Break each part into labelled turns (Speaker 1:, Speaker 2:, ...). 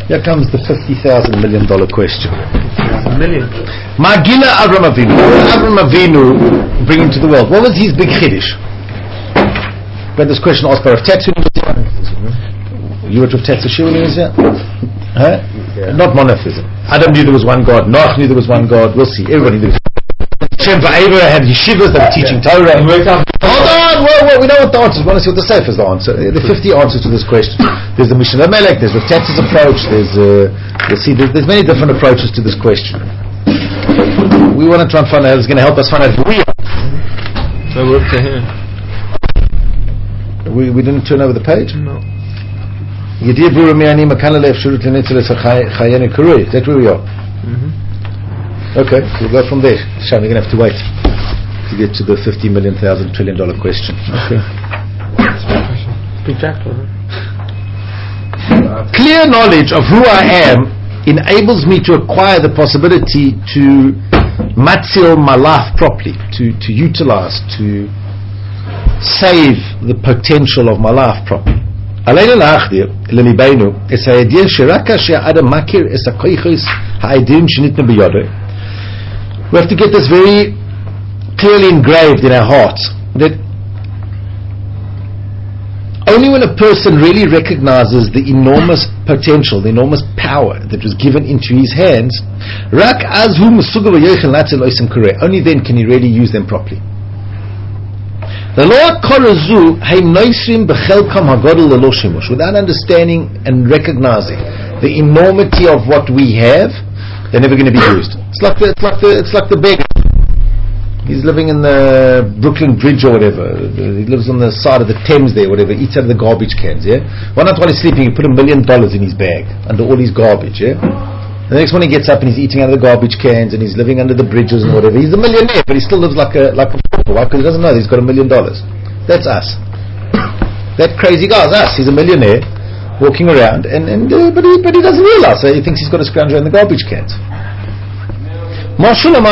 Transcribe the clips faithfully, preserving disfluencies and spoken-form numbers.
Speaker 1: Here comes the fifty thousand million dollar question.
Speaker 2: Million.
Speaker 1: Magila Avram Avinu. What did Avram Avinu bring into the world? What was his big chiddush? We had this question asked by Rav Tetsu. You were Rav Tetsu when he was here? Huh? Yeah. Not monotheism. Adam knew there was one God. Noach knew there was one God. We'll see. Everybody knew there was one God. Shem Va'eva had yeshivas that were teaching yeah. Torah. Hold on! Whoa, whoa, we know what the answer is. We want to see what the Sefer is the answer. There are fifty answers to this question. There's the Mishnah Melech, there's Rav Tetsu's approach, there's, uh, you'll see, there's, there's many different approaches to this question. We want to try and find out, it's going to help us find out who we are.
Speaker 2: So we're up to here.
Speaker 1: We, we didn't turn over the page?
Speaker 2: No.
Speaker 1: Is that where we are? Mm-hmm. Okay, we'll go from there. Sham, you're going to have to wait to get to the fifty million thousand trillion dollar question. Okay.
Speaker 2: Big jackpot, huh?
Speaker 1: Clear knowledge of who I am enables me to acquire the possibility to matzil my life properly, to, to utilize, to save the potential of my life properly. We have to get this very clearly engraved in our hearts, that only when a person really recognizes the enormous potential, the enormous power that was given into his hands, only then can he really use them properly. Without understanding and recognizing the enormity of what we have, they're never going to be used. It's like the, it's like the, it's like the beggar. He's living in the Brooklyn Bridge or whatever. He lives on the side of the Thames there, whatever. Eats out of the garbage cans. Yeah. One night while he's sleeping, he put a million dollars in his bag under all his garbage. Yeah. The next morning he gets up and he's eating out of the garbage cans and he's living under the bridges and whatever. He's a millionaire, but he still lives like a like a fool. Why? Because he doesn't know that he's got a million dollars. That's us. That crazy guy's us. He's a millionaire walking around, and and uh, but he but he doesn't realize. So he thinks he's got a scrounger in the garbage cans. Let's make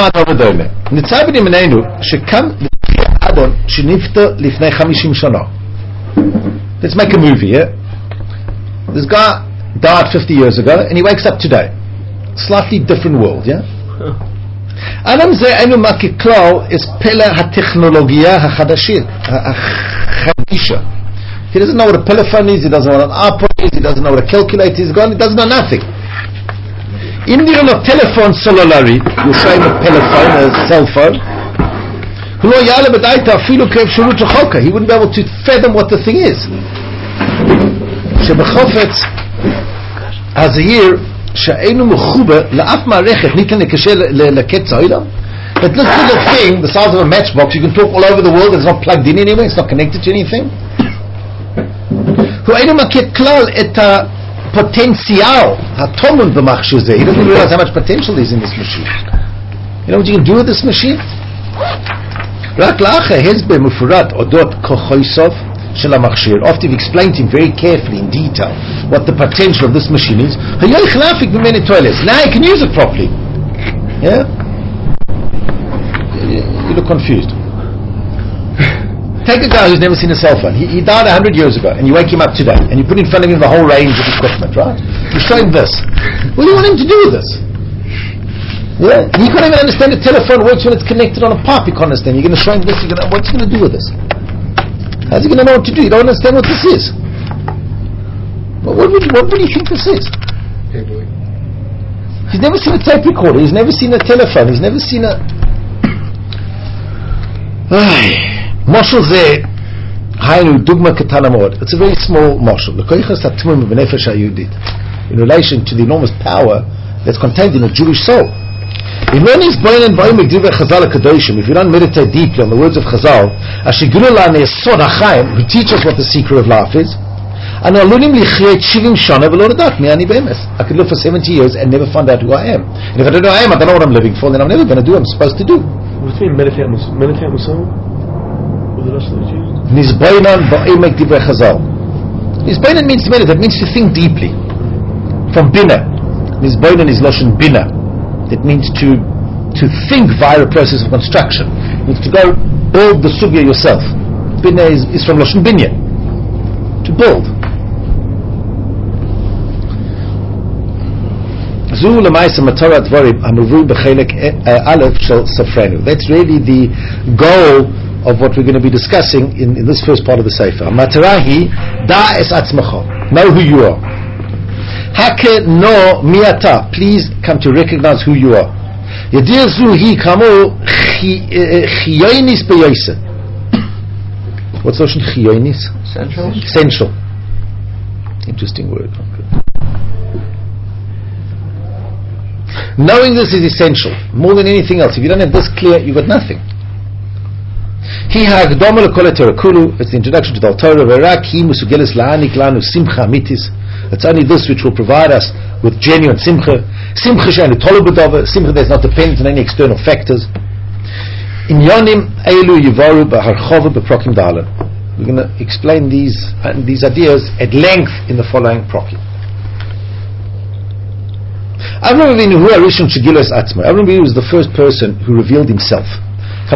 Speaker 1: a movie. Yeah? This guy died fifty years ago, and he wakes up today. Slightly different world, yeah? Adam ze enu makiklau is pele ha-technologia ha-chadisha. He doesn't know what a telephone is, he doesn't know what an iPod is, he doesn't know what a calculator is, he doesn't know nothing. In the of telephone cellularly, you say a telephone, a cell phone. He wouldn't be able to fathom what the thing is. As a year, that this little thing, the size of a matchbox, you can talk all over the world, it's not plugged in anywhere, it's not connected to anything. Potential, he doesn't realize how much potential is in this machine. You know what you can do with this machine? After you've explained to him very carefully in detail what the potential of this machine is, now you can use it properly. Yeah? You look confused. Take a guy who's never seen a cell phone. He, he died a hundred years ago, and you wake him up today, and you put in front of him the whole range of equipment, right? You show him this. What do you want him to do with this? Yeah? He can't even understand a telephone works when it's connected on a pipe. He can't understand. You're going to show him this. You're going to, what's he going to do with this? How's he going to know what to do? You don't understand what this is. Well, what would you, what would you think this is? He's never seen a tape recorder. He's never seen a telephone. He's never seen a... Moshel ze haynu dugma ketana mod. It's a very small moshel. In relation to the enormous power that's contained in a Jewish soul. If you don't meditate deeply on the words of Chazal, who teach us what the secret of life is, I could live for seventy years and never find out who I am. And if I don't know who I am, I don't know what I'm living for, then I'm never going to do what I'm supposed to do.
Speaker 2: What do you mean meditate on the soul? With the rest of the Jews?
Speaker 1: Nizbainan ba'emek divrei Chazal. Nizbainan means to meditate, means to think deeply. From bina. Nizbainan is lashon bina. It means to to think via a process of construction. It means to go build the sugya yourself. Bina is, is from lashon binya. To build. the goal of what we're going to be discussing in, in this first part of the Sefer. Matarahi da es atzmacha. Know who you are. Hake no miata. Please come to recognize who you are. Yadir zuhi kamo chiyonis beyoyse. What's the notion chiyonis?
Speaker 3: Central.
Speaker 1: Essential. Interesting word. Okay. Knowing this is essential, more than anything else. If you don't have this clear, you've got nothing. It's the introduction to the Torah. It's only this which will provide us with genuine simcha. Simcha simcha that's not dependent on any external factors. We're going to explain these uh, these ideas at length in the following prokim. Avraham Avinu was the first person who revealed himself. We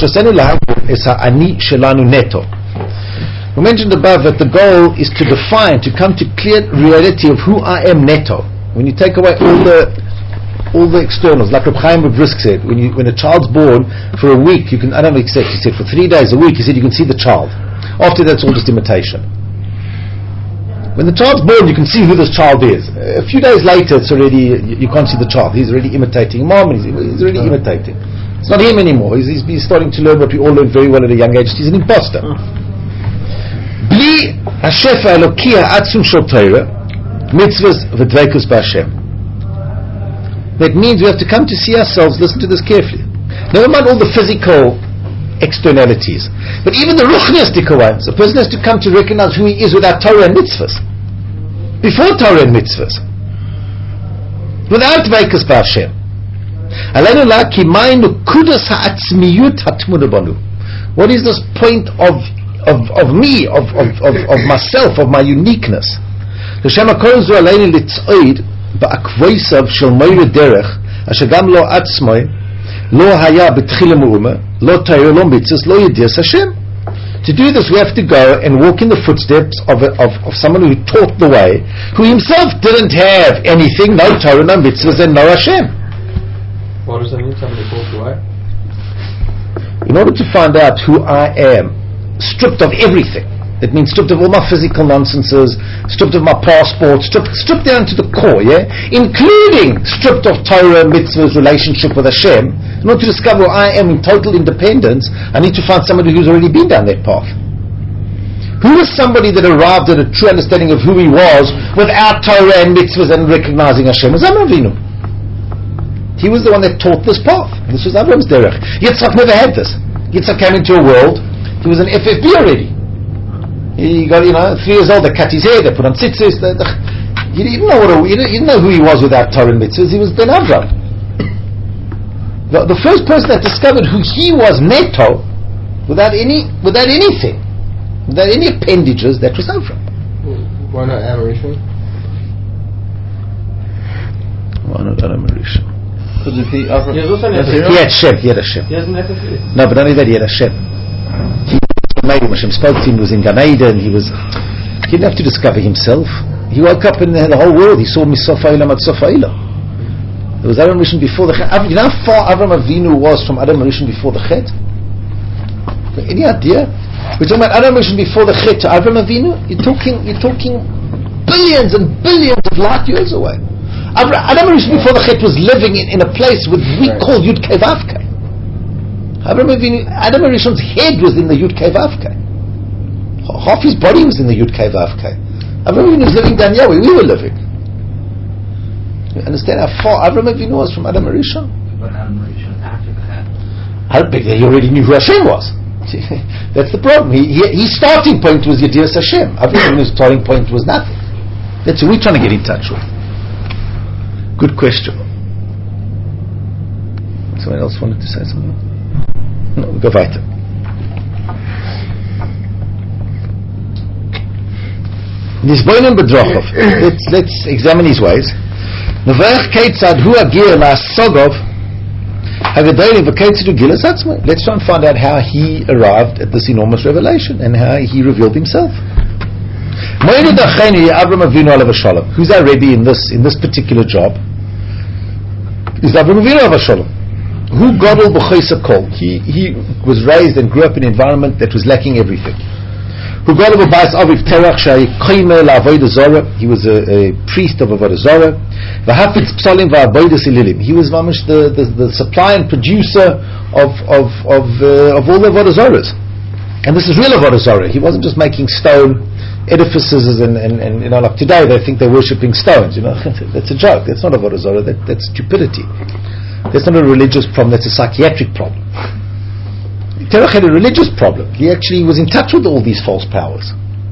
Speaker 1: mentioned above that the goal is to define, to come to clear reality of who I am neto. When you take away all the all the externals, like Reb Chaim Brisk said, when you when a child's born, for a week you can, I don't know exactly, he said for three days a week, he said you can see the child. After that it's all just imitation. When the child's born, you can see who this child is. A few days later, it's already, you, you can't see the child. He's already imitating mom, he's, he's already oh. imitating. It's not him anymore. He's, he's, he's starting to learn what we all learned very well at a young age. He's an imposter. Bli hashefa eloki ha'atzum shel Torah, mitzvahs v'dveikus b'Hashem. That means we have to come to see ourselves, listen to this carefully. Never mind all the physical externalities, but even the ruchnistic ones. A person has to come to recognize who he is without Torah and mitzvahs. Before Torah and mitzvahs, without veikus b'Hashem. What is this point of of, of me, of, of, of, of myself, of my uniqueness? Ba'akvoisav shel moire derech asher gam lo atzmoi lo haya betchila me'uma lo Torah lo mitzvahs lo yedias Hashem. To do this, we have to go and walk in the footsteps of, a, of of someone who taught the way, who himself didn't have anything, no Torah, no mitzvahs, and no Hashem.
Speaker 2: What does that mean? Somebody taught the way?
Speaker 1: In order to find out who I am, stripped of everything. That means stripped of all my physical nonsenses, stripped of my passport, stripped, stripped down to the core, yeah? Including stripped of Torah, mitzvahs, relationship with Hashem. In order to discover who I am in total independence, I need to find somebody who's already been down that path. Who was somebody that arrived at a true understanding of who he was without Torah and mitzvahs and recognizing Hashem? It was Avraham Avinu. He was the one that taught this path. This was Avram's derech. Yitzchak never had this. Yitzchak came into a world, he was an F F B already. He got, you know, three years old, they cut his hair, they put on tzitzis. They, they, he didn't know what a, he, didn't, he didn't know who he was without Torah and mitzvahs. He was Ben Avram. The, the first person that discovered who he was neto, without any, without anything, without any appendages, that was Avram.
Speaker 3: Why not Adam Rishon?
Speaker 1: Why not Adam Rishon?
Speaker 3: Because if he, Avram,
Speaker 1: he had Shem, he had a Shem.
Speaker 2: He has an F F B.
Speaker 1: No, but only that, he had a Shem. He made him, Hashem spoke to him, was in Gan Eden, he was, he didn't have to discover himself. He woke up in the, the whole world, he saw Misof Ha'olam at Sof Ha'olam. There was Adam Rishon before the Chet. You know how far Avraham Avinu was from Adam Rishon before the Chet? Any idea? We're talking about Adam Rishon before the Chet to Avraham Avinu? You're talking, you're talking billions and billions of light years away. Adam Rishon before the Chet was living in, in a place which we call Yud Kei Vav Kei. Adam Rishon's head was in the Yud Kei Vav Kei. Half his body was in the Yud Kei Vav Kei. Avraham Avinu was living down here where we were living. You understand how far Avraham Avinu was from Adam Rishon?
Speaker 3: But Adam Rishon after that.
Speaker 1: How big? He already knew who Hashem was. That's the problem. He, he, his starting point was Yedias Hashem. Avraham Avinu's starting point was nothing. That's who we're trying to get in touch with. Good question. Someone else wanted to say something? No, we'll go weiter. Nisboinen Bedrochov. Let's let's examine his ways. Let's try and find out how he arrived at this enormous revelation and how he revealed himself. Who's our Rebbe in this in this particular job? is Avram Avinu Avos Shalom. Who gadol b'chaysa kol? He he was raised and grew up in an environment that was lacking everything. Who gadol b'bayis aviv terach shay koyme la'avodah zara? He was a, a priest of avodah zara. V'hafitz psalim v'avodas ililim. He was mamish the, the the supply and producer of of of uh, of all the avodah zaras. And this is real avodah zara. He wasn't just making stone edifices and, and, and you know, like today they think they're worshipping stones. You know, that's a joke. That's not avodah zara. That, that's stupidity. That's not a religious problem, that's a psychiatric problem. Terach had a religious problem. He actually was in touch with all these false powers.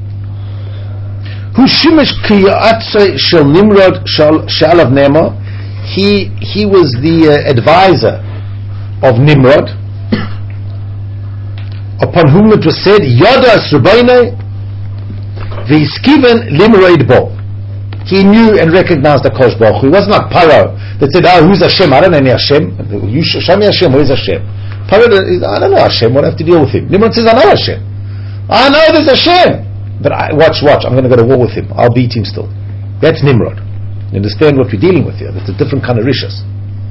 Speaker 1: Who Shimish Kiyatse Shel Nimrod Shalav Nema? He he was the uh, advisor of Nimrod, upon whom it was said, Yada Srubaine V'iskiven Limroid Bo. He knew and recognized the Kosh Baruch Hu. He wasn't like Paro that said, oh, who's Hashem? I don't know any Hashem. You show me Hashem, who is Hashem? Paro, I don't know Hashem, what do I have to deal with him? Nimrod says, I know Hashem. I know there's Hashem. But I, watch, watch, I'm going to go to war with him. I'll beat him still. That's Nimrod. You understand what we're dealing with here? That's a different kind of rishas.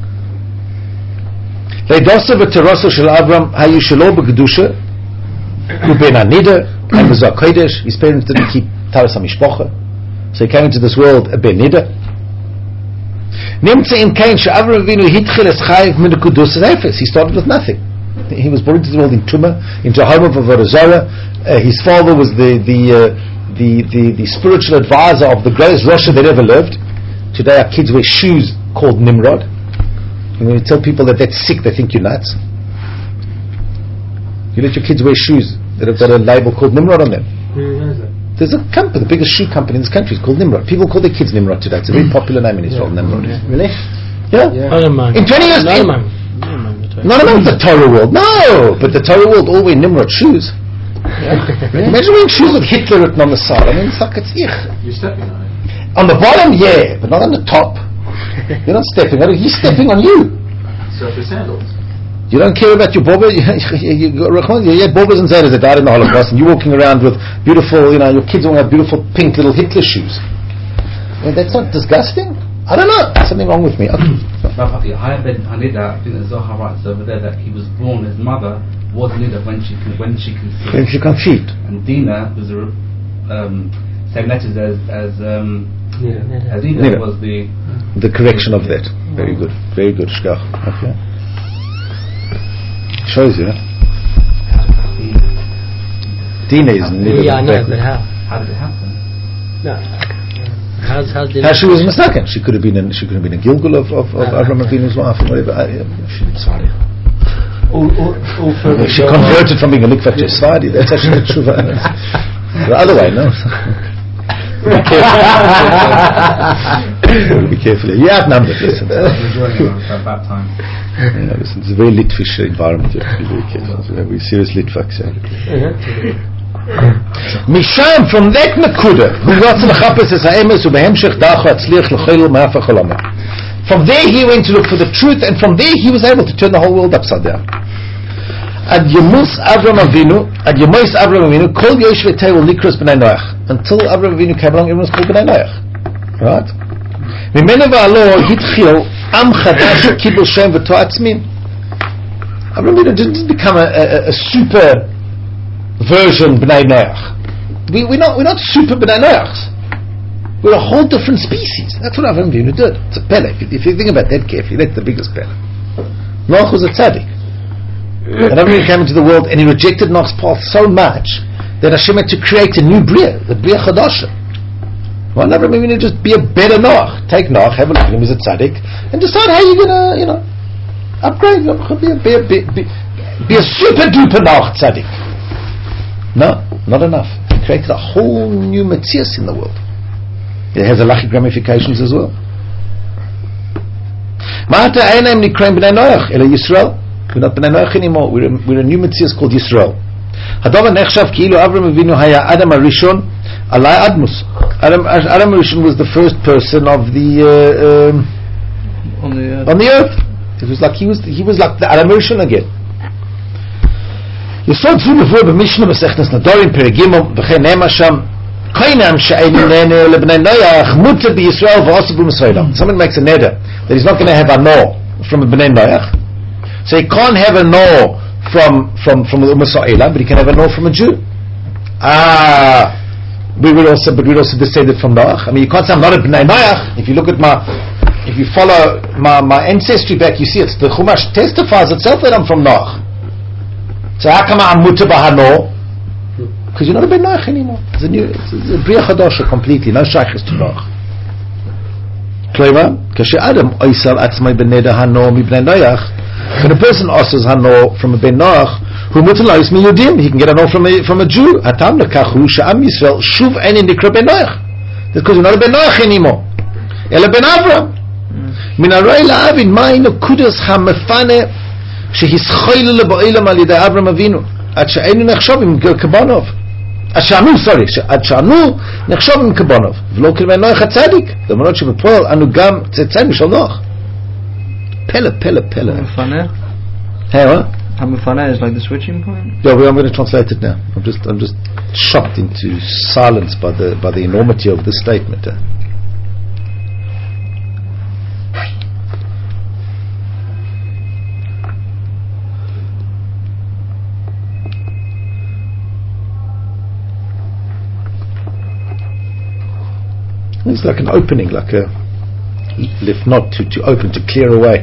Speaker 1: Leidosa v'terosa shel Avram hayu shelo b'kedusha u'ben anida and v'zah kodesh. His parents didn't keep taras hamishpocha. So he came into this world a ben nida. Nimtze in Kain she'Avram Avinu hitchil es chayiv min kudus efes. He started with nothing. He was born into the world in Tumah, in Jehovah of avodah zara. Uh, his father was the the, uh, the the the spiritual advisor of the greatest Rasha that ever lived. Today our kids wear shoes called Nimrod. And when you tell people that that's sick, they think you're nuts. You let your kids wear shoes that have got a label called Nimrod on them. There's a company, the biggest shoe company in this country is called Nimrod. People call their kids Nimrod today. It's a very popular name in Israel, yeah. Nimrod. Yeah. Really? Yeah. yeah. In twenty years, not among, not among the Torah world. No, but the Torah world all wear Nimrod shoes. Yeah. Really? Imagine wearing shoes with Hitler written on the side. I mean, it's like it's ich.
Speaker 3: You're stepping on it.
Speaker 1: On the bottom, yeah, but not on the top. You're not stepping on it. He's stepping on you.
Speaker 3: So your sandals.
Speaker 1: You don't care about your bobbers. You, you, you, you had bobbers and zayders that died in the Holocaust, and you're walking around with beautiful, you know, your kids all have beautiful pink little Hitler shoes. I mean, that's not disgusting? I don't know. There's something wrong with me. Okay.
Speaker 4: I ben Hanida, I think the Zohar writes over there that he was born, his mother was Nida when she when she conceived.
Speaker 1: When she conceived.
Speaker 4: And Dina was a, um, same letters as as um,
Speaker 2: Nida.
Speaker 4: as Nida, Nida was the
Speaker 1: the correction of that. Very good. Very good. Shkach. Okay. Shows you, huh? Dina is Nida.
Speaker 5: Yeah, I know, but how?
Speaker 4: How did it happen?
Speaker 5: No. How's how's did
Speaker 1: how she was mistaken? She could have been a, she could have been a Gilgul of of, of Avram Avinu's wife or whatever. I, she, sorry.
Speaker 2: All, all, all
Speaker 1: she converted from being a mikvah to Svadi. That's actually the truth. The other way, no. Be careful. Be careful. You're outnumbered. Listen.
Speaker 4: About time.
Speaker 1: Yeah, listen, it's a very Litvish environment. You have to be very careful. We're serious Litvaks. Misham, from that Nakuda, from there he went to look for the truth, and from there he was able to turn the whole world upside down. Ad Yemus Avram Avinu, Ad Yemus Avram Avinu, Kol Yosh V'Tei Nikros B'nai Noach. Until Avram Avinu came along, everyone was called B'nai Noach. Right? Mimenu v'alo hitchil am chadash kibul shem v'to atzmin. Avram Avinu didn't become a, a, a super version B'nai Noach. We, we're not we're not super B'nai Noachs. We're a whole different species. That's what Avram Avinu did. It's a pele. If you, if you think about that carefully, that's the biggest pele. Noach was a tzaddik. And Avram Avinu came into the world and he rejected Noach's path so much that Hashem had to create a new Bria, the Bria Chadasha. Well, Avram Avinu just be a better Noach. Take Noach, have a look at him as a tzaddik, and decide how you're gonna, you know, upgrade. Be a, be a, be, be, be a super duper Noach tzaddik. No, not enough. He created a whole new Metzias in the world. It has halachic ramifications as well. Ma'ata einam nikraim b'nai Noach ela Yisrael. We're not b'nai Noach anymore. We're a, we're a new Metzias called Yisrael. Hadavar nechshav ki'ilu Avram Avinu haya Adam Arishon alai Admus. Adam Adam Arishon was the first person of the uh, um,
Speaker 3: on the earth.
Speaker 1: on the earth. It was like he was he was like the Adam Arishon again. Yisod zu before b'Mishnah Masechtas Nadorim Perigimom v'chein nema sham kainam she'ein nene lebnei Noach mutter b'Yisrael v'osav b'Misraelam. Someone makes a neder that he's not going to have anor from a Bnei Noach. So he can't have a no from from from the Ummah Sa'ila, but he can have a no from a Jew. Ah, we will also, but we also descended from Noach. I mean, you can't say I'm not a Bnei Noach. If you look at my, if you follow my, my ancestry back, you see it's the Chumash testifies itself that I'm from Noach. So how come I'm muta b'hano? Because you're not a Bnei Noach anymore. It's a new, it's a Bria Chadasha completely. No shaykhs to Noach. Clever? Kashe Adam oisal atzmai b'nei hano mi Bnei Noach. When a person asks hano from a Ben Noach, who mutalais mi yudim, he can get a no from a from a Jew. Atam lekachu she'am Yisrael shuv eni nikra Ben Noach. That's because you're not a Ben Noach anymore. Ela Ben Avram. Min haray la'avin mai nekudas hamefane shehischaylu leba'olam al yedei Avram Avinu ad she'enu nechshavim kabonov. Ad she'anu, sorry, ad she'anu nechshavim kabonov. V'lo k'el Ben Noach hatzadik. L'monot shebepol anu gam tzetzenu shel Noach. Pella, Pella, Pella.
Speaker 6: Hamefana?
Speaker 1: Hey, what?
Speaker 6: Hamefana is like the switching point?
Speaker 1: Yeah, well, I'm going to translate it now. I'm just, I'm just shocked into silence by the by the enormity of this statement. Uh. It's like an opening, like a lift not to, to open, to clear away.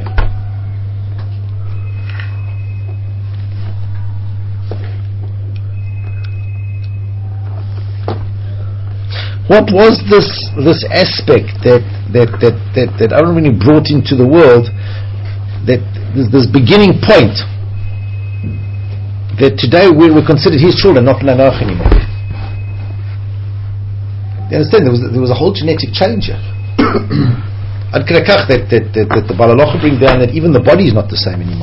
Speaker 1: What was this this aspect that that that that, that Aaron really brought into the world, that this, this beginning point, that today we were considered his children, not Bnei Noach anymore? You understand? There was there was a whole genetic change here. Ad Krakach, that, that, that, that the Balalocha bring down that even the body is not the same anymore.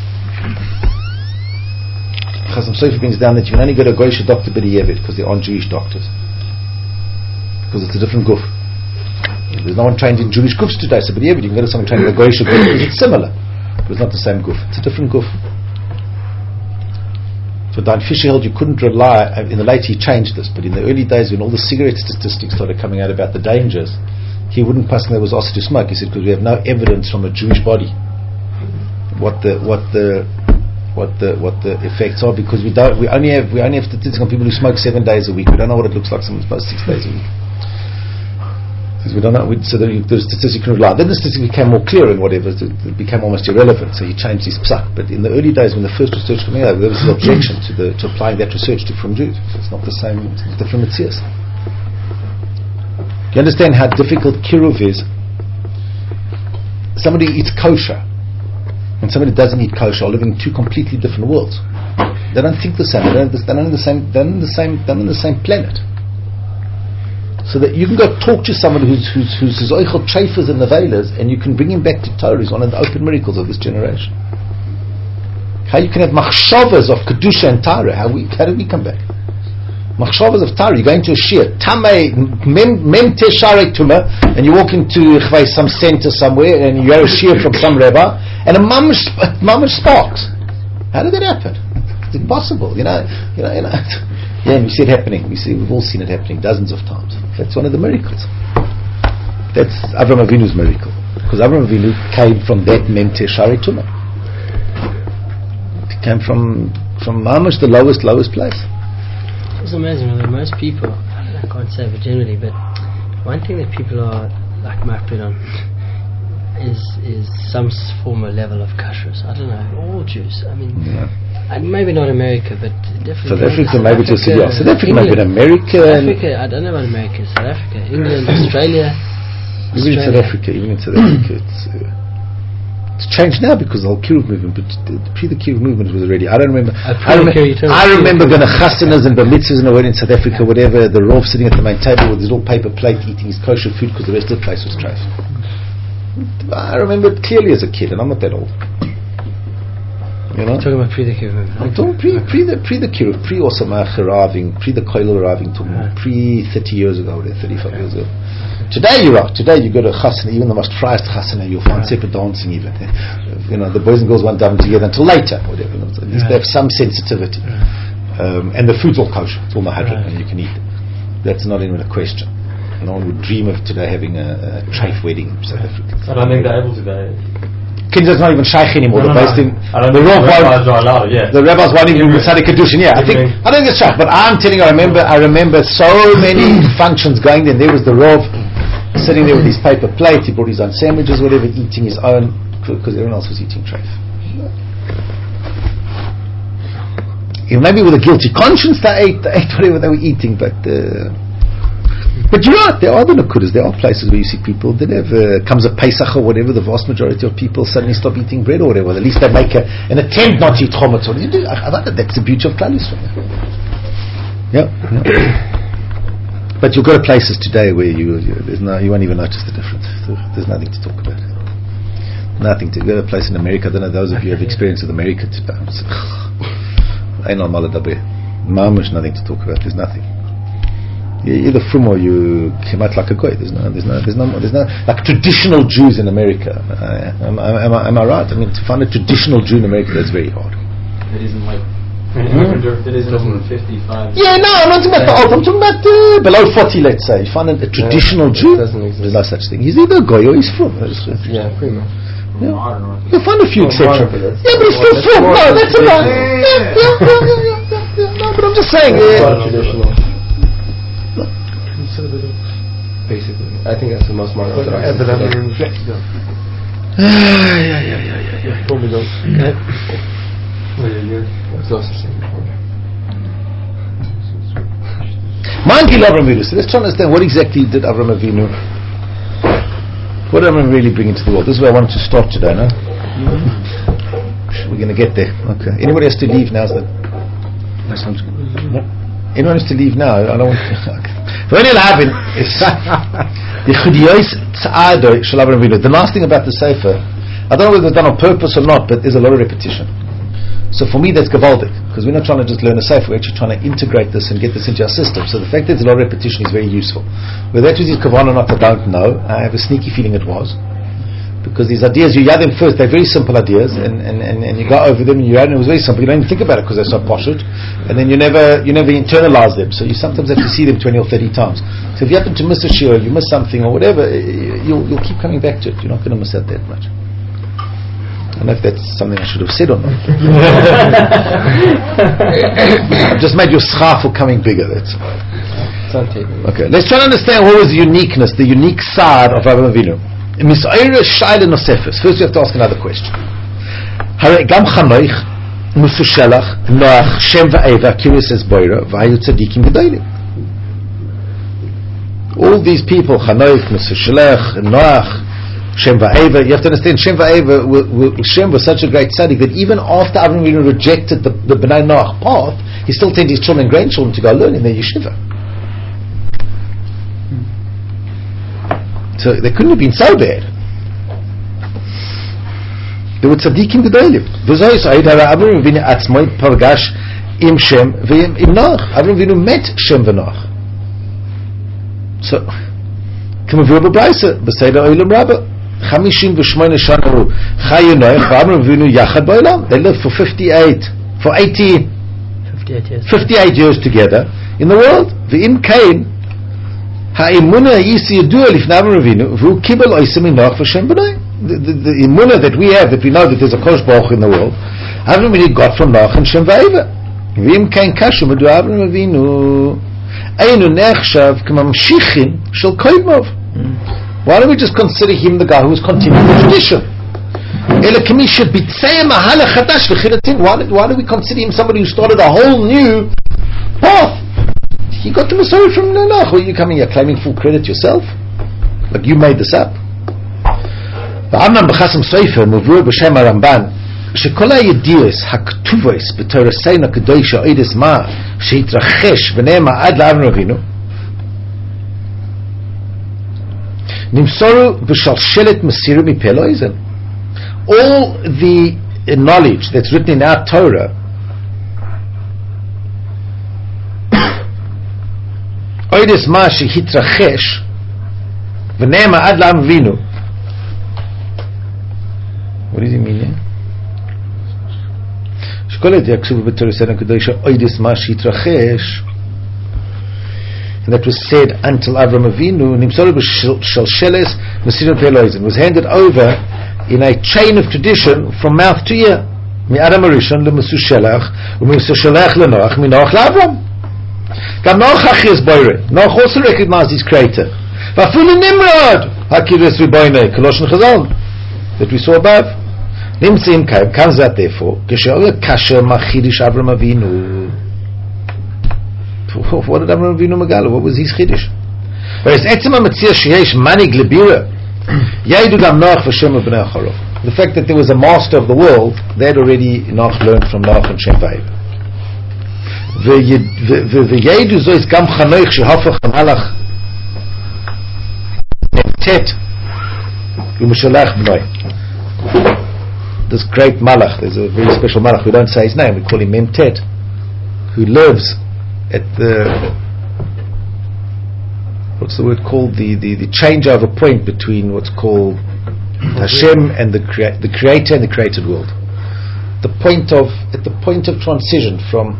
Speaker 1: Chazam Sofer brings down that you can only go to a Goyish doctor b'di'evet because there aren't Jewish doctors, because it's a different guf. There's no one trained in Jewish gufs today, so b'di'evet you can go to someone trained in a Goyish guf because it's similar, but it's not the same guf. It's a different guf. So Dan Fisher held you couldn't rely. In the later he changed this, but in the early days when all the cigarette statistics started coming out about the dangers, he wouldn't personally was asked to smoke. He said because we have no evidence from a Jewish body what the what the what the what the effects are, because we don't we only have we only have statistics on people who smoke seven days a week. We don't know what it looks like someone smokes six days a week. Because we don't know. We, so the, the statistic can rely. Then the statistic became more clear and whatever. It became almost irrelevant. So he changed his psak. But in the early days when the first research came out, there was an objection to the to applying that research to from Jews. So it's not the same. It's different mitzvahs. You understand how difficult kiruv is? Somebody eats kosher and somebody doesn't eat kosher are living in two completely different worlds. They don't think the same. They don't, they're not in the same. They're in the same. They're in the same planet. So that you can go talk to someone who's who's who's his oichel chafers and nevelas, and you can bring him back to Torah. He's one of the open miracles of this generation. How you can have machshavas of kedusha and Torah? How we? How did we come back? Machshavas of Torah. You're going to a shir tamei mem mem tesharei tuma, and you walk into some center somewhere, and you have a shir from some rabbi, and a mamish mamish sparks. How did that happen? It's impossible. You know. You know. You know. Yeah, and we see it happening. We see, we've all seen it happening dozens of times. That's one of the miracles. That's Avram Avinu's miracle, because Avram Avinu came from that mem tesharei tuma. It came from from mamish the lowest lowest place.
Speaker 5: It's amazing. I mean, most people, I, don't know, I can't say but generally, but one thing that people are like makpid on is is some form of level of kashrus. I don't know, all Jews. I mean,
Speaker 1: yeah.
Speaker 5: And maybe not America, but definitely
Speaker 1: South Africa,
Speaker 5: South
Speaker 1: maybe
Speaker 5: Africa,
Speaker 1: just yeah. South Africa, maybe America.
Speaker 5: South Africa, I don't know about America. South Africa, England, Australia.
Speaker 1: Even in South Africa, even in South Africa, it's. Uh, It's changed now because the whole Kiruv movement, but the, the pre the Kiruv movement was already. I don't remember. I, rem- I remember going to chasanas and bar mitzvahs and in South Africa, whatever. The Rav sitting at the main table with his little paper plate, eating his kosher food because the rest of the place was trash. I remember it clearly as a kid, and I'm not that old. You know,
Speaker 5: I'm talking about pre the Kiruv movement.
Speaker 1: I'm talking pre pre the pre the Kiruv, pre Osamach arriving, pre the Koil arriving, talking about pre thirty years ago, or thirty-five years ago. Today you're right. Today you go to chasana, even the most friest chasana, you'll find separate dancing even. You know, the boys and girls won't dance together until later, whatever. At least they have some sensitivity. Um, and the food's all kosher. It's all mahadran, and you can eat it. That's not even a question. No one would dream of today having a, a treif wedding in South Africa.
Speaker 2: I don't think they're able to go.
Speaker 1: Kinder's not even shaykh anymore.
Speaker 2: No,
Speaker 1: They're
Speaker 2: no,
Speaker 1: based
Speaker 2: no.
Speaker 1: in
Speaker 2: I don't
Speaker 1: the
Speaker 2: think
Speaker 1: rabbis
Speaker 2: the
Speaker 1: won't.
Speaker 2: rabbis are allowed, yeah.
Speaker 1: The rabbis won't even
Speaker 2: Yeah.
Speaker 1: Tzaddik Kedushin. Yeah, I think
Speaker 2: Yeah.
Speaker 1: I think it's shaykh. But I'm telling you, I remember I remember so many functions going there. There was the rav sitting there with his paper plate. He brought his own sandwiches, whatever, eating his own because everyone else was eating treif. Maybe with a guilty conscience they ate, they ate whatever they were eating, but uh, but you're right, there are the nakudas, there are places where you see people that have uh, comes a Pesach or whatever, the vast majority of people suddenly stop eating bread or whatever. At least they make a, an attempt not to eat chometz. You do, I, I like that. That's the beauty of Klal Yisrael. Yeah, yeah. But you'll go to places today where you, you there's no, you won't even notice the difference. There's nothing to talk about. Nothing to go to a place in America. I don't know those of you who have experience with America today. Ain't no maladabe. Mamish, nothing to talk about. There's nothing. You're either from or you came out like a goy. There's no, there's no, there's no, there's no like traditional Jews in America. Uh, am, am, am, I, am I right? I mean, to find a traditional Jew in America, that's very hard.
Speaker 3: It isn't like
Speaker 2: Mm-hmm.
Speaker 3: it isn't over fifty-five.
Speaker 1: Yeah, no, I'm not talking about the old. I'm talking about uh, below forty. Let's say you find a, a traditional
Speaker 2: Yeah,
Speaker 1: Jew.
Speaker 2: doesn't exist.
Speaker 1: There's no such thing. He's either a goy or he's from.
Speaker 2: Yeah, pretty much.
Speaker 1: Yeah.
Speaker 3: Modern Orthodox.
Speaker 1: You'll find a few
Speaker 2: Oh,
Speaker 1: exceptions.
Speaker 2: modern, but
Speaker 1: Yeah, but it's still
Speaker 2: that's
Speaker 1: from.
Speaker 2: more
Speaker 1: No, that's
Speaker 2: traditional.
Speaker 1: about. Yeah, yeah, yeah, yeah, yeah, yeah, yeah. No, but I'm just saying.
Speaker 2: It's
Speaker 1: Uh,
Speaker 2: quite traditional. Basically, I think that's the most modern Orthodox.
Speaker 1: yeah, yeah, yeah, yeah, yeah, yeah.
Speaker 2: Probably don't. Okay. There's no such thing before.
Speaker 1: Man Gil Avram Avinu. So let's try to understand what exactly did Avram Avinu. What did Avram really bring into the world? This is where I wanted to start today, no? We're going to get there. Okay. Anybody has to leave now? Is that? That sounds good. No? Anyone has to leave now? I don't want to. Okay. The last thing about the Sefer, I don't know whether it's done on purpose or not, but there's a lot of repetition. So for me that's gavaldik, because we're not trying to just learn a Sefer, we're actually trying to integrate this and get this into our system. So the fact that there's a lot of repetition is very useful. Whether that was his kavanah or not, I don't know. I have a sneaky feeling it was. Because these ideas, you hear them first, they're very simple ideas, and, and, and, and you go over them and you hear them, it was very simple. You don't even think about it because they're so poshut, and then you never you never internalize them. So you sometimes have to see them twenty or thirty times. So if you happen to miss a shiur, you miss something or whatever, you'll, you'll keep coming back to it. You're not going to miss out that much. I don't know if that's something I should have said or not. I've just made your schar for coming bigger, that's all.
Speaker 2: It's on tape.
Speaker 1: Okay, let's try to understand what was the uniqueness, the unique side of Avraham Avinu. First we have to ask another question. Gam Chanoich, Musushelach, Noach, Shem va'eva, Kiris es Boira, v'hayu tzadikim gedolim. All these people, Chanoich, Musushelach, Noach, Shem va'eva, you have to understand, Shem va'eva, Shem was such a great tzaddik that even after Avraham Avinu rejected the, the Bnei Noach path, he still sent his children and grandchildren to go learn in their yeshiva. So they couldn't have been so bad. They were tzaddikim gedolim. V'zoi sa'id hara Avraham Avinu atzmoi pagash im Shem v'im im Noach. Avraham Avinu met Shem v'Noach. So, k'mavur b'braisa b'seidah oilam rabba. Chamishim v'shmoina shana hu chayu Noach v'Avraham Avinu yachad b'olam. They lived for fifty-eight, for eighty,
Speaker 5: fifty-eight years.
Speaker 1: fifty-eight years together in the world. V'im kain ha'imuna yisi yadua lifnei Avraham Avinu v'hu kibel oisem min Noach v'Shem b'nai. The, the, the imuna that we have, that we know that there's a Kosh Baruch in the world, Avraham Avinu got from Noach and Shem v'Eva. V'im kain kashu medu Avraham Avinu einu nechshav k'mamshichin shel koidmov. Why don't we just consider him the guy who was continuing the tradition? Ela k'mi shebitzei mahalach chadash v'chilatin. Why why do we consider him somebody who started a whole new path? He got the Messiah from Noach. Or are you coming here claiming full credit yourself? Like you made this up? ואמנם בחסם סופר מבואר בשם הרמב"ן שכל הידיעות הכתובות בתורתנו הקדושה עדס מה שהתרחש ונאמר עד לאברהם אבינו נמסרו בשלשלת מסירה מפה לאוזן. All the knowledge that's written in our Torah עדס מה שהתרחש ונאמר עד לאברהם אבינו. What does he mean here? And that was said until Avraham Avinu was handed over in a chain of tradition from mouth to ear. מאדם הראשון למסו שלח, ומסו שלח לנוח, מנוח לאברהם. גם נוח אחי is boire. Noach also recognized his creator. ואפילו נמרוד, הקירס ריבויני, קולושן חזון, that we saw above. נמצאים כאן, כאן זה therefore, כשעולה קשר מהחידש אברהם אבינו. What did אברהם אבינו מגלה? What was his חידש? whereas עצם המציע שיש מנהיג לבירה, יעידו גם נוח ושם ובני אחריו. The fact that there was a master of the world, they had already Noach learned from Noach and Shem Va'ev. ויעידו זו is גם חנוך שהפך המלאך נמתת ומשלח בנוי. This great malach, there's a very special malach, we don't say his name, we call him Memtet, who lives at the, what's the word called, the, the, the changeover point between what's called Hashem and the, crea- the creator and the created world. The point of, at the point of transition from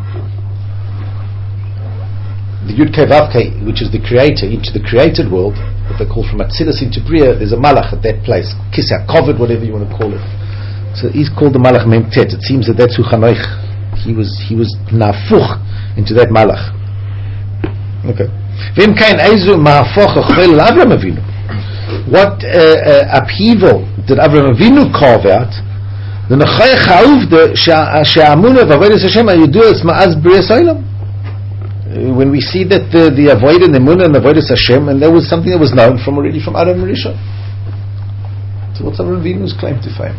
Speaker 1: the Yud Kei Vav Kei, which is the creator, into the created world, what they call from Atzilus into Bria, there's a malach at that place, Kisah, covered, whatever you want to call it. So he's called the malach Memtet. It seems that that's who Chanoich, he was, he was nafuch into that malach. Okay. V'im kain eizu ma'afoch achol Avraham Avinu. What uh, uh, upheaval did Avraham Avinu carve out? The nechayach ha'uvda she'amuna v'avodas Hashem ha'yuduas ma'az b'rias ha'olam. When we see that the, the avoid and the munah and the avodas Hashem, and that was something that was known from already from Adam and Rishon. So what's Avraham Avinu's claim to fame?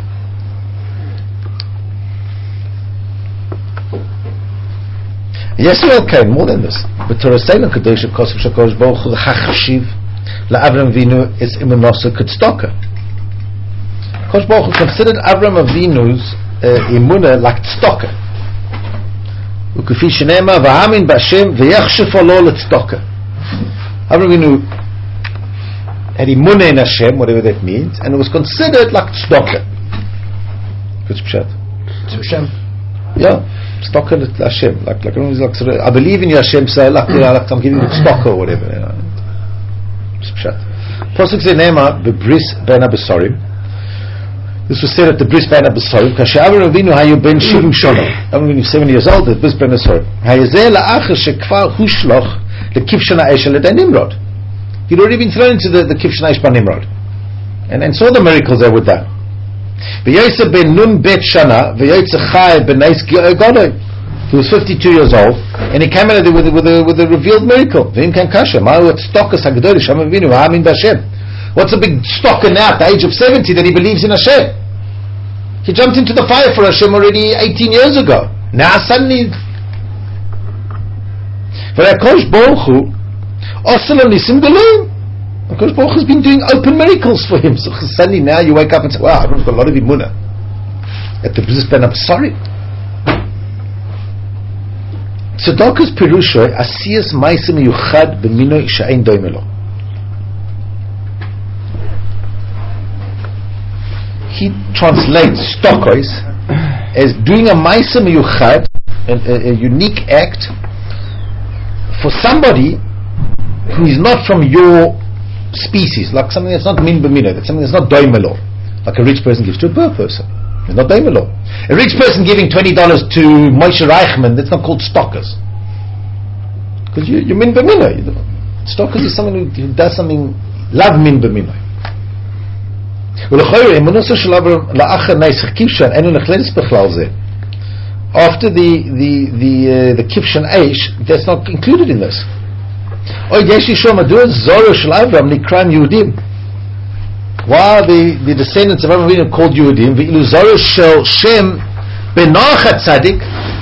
Speaker 1: Yes, okay, more than this. But Torah Seilon Kadosh Kosev Shakosh Baruch Hu Hachshiv LaAvraham Avinu is Imunosa Kudstoka. Kosh Baruch Hu considered Avraham Avinu's uh, Imunah like Tztoka. Ukefi Shenema V'Amin B'Hashem V'Yachshef Olo L'Tztoka. Avraham Avinu had Imunah in Hashem, whatever that means, and it was considered like Tztoka. What's Pshat?
Speaker 7: Hashem.
Speaker 1: Yeah. Tztoka Hashem, like like, like sort of, I believe in you Hashem, so like, you know, like I'm giving you tztoka or whatever. You know. Pasuk Zenema bebris ben abesarim. This was said at the bris ben abesarim. Kasher Avraham Avinu hayu ben shivim shana. Avraham Avinu seventy years old. The bris ben abesarim. Hayazeh la'achar shekfar hushloch lekivshan ha'esh alei Nimrod. He'd already been thrown into the, the kivshan ha'esh by Nimrod, and and saw the miracles that were done. V'yosef ben nun bet shana v'yotze chai ben neis godoi. He was fifty-two years old, and he came out of there with a, with a, with a revealed miracle. V'im kan kasha ma'u et stokas hagdol Hashem Avinu ha'amin b'Hashem. What's a big stocker now at the age of seventy that he believes in Hashem? He jumped into the fire for Hashem already eighteen years ago. Now suddenly, v'yakosh Baruch Hu osel nisim gelim. Because Baruch has been doing open miracles for him. So suddenly now you wake up and say, wow, I've got a lot of imunah. At the Bris Ben Absarim. Tzedakah's Pirusha, Asiyas Maisim Yuchad B'mino Sha'ein Doimelo. He translates Stokos as doing a Maisim Yuchad, a, a unique act, for somebody who is not from your species, like something that's not min b'mino, that's something that's not doimelo, like a rich person gives to a poor person. It's not doimelo. A rich person giving twenty dollars to Moshe Reichman, that's not called stockers, because you, you're min b'mino. Stockers is someone who, who does something lav min b'mino. After the the the uh, the kivshan eish, that's not included in this. Why the, the descendants of Avraham Avinu called Yehudim? Ve'ilu Zorah shel Shem ben Noach HaTzadik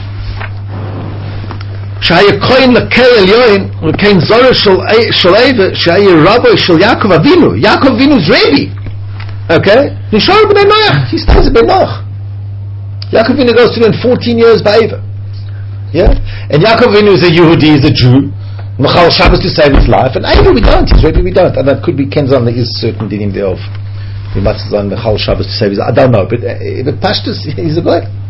Speaker 1: shehaya kohen lekei elyon lekein Zorah shel Eva shehaya Rabbi shel Yaakov Avinu. Yaakov Avinu's Rebbe. Okay? Nishar b'nei Noach. He stays at Ben Noach. Yaakov Avinu goes to learn fourteen years by Eva. Yeah? And Yaakov Avinu is a Yehudi, is a Jew. Mechal Shabbos to save his life, and either we don't, he's ready we don't, and that could be Kenzan, there is certain dinim thereof. We must say Mechal Shabbos to save his life, I don't know, but, uh, but Pashtus, he's a God.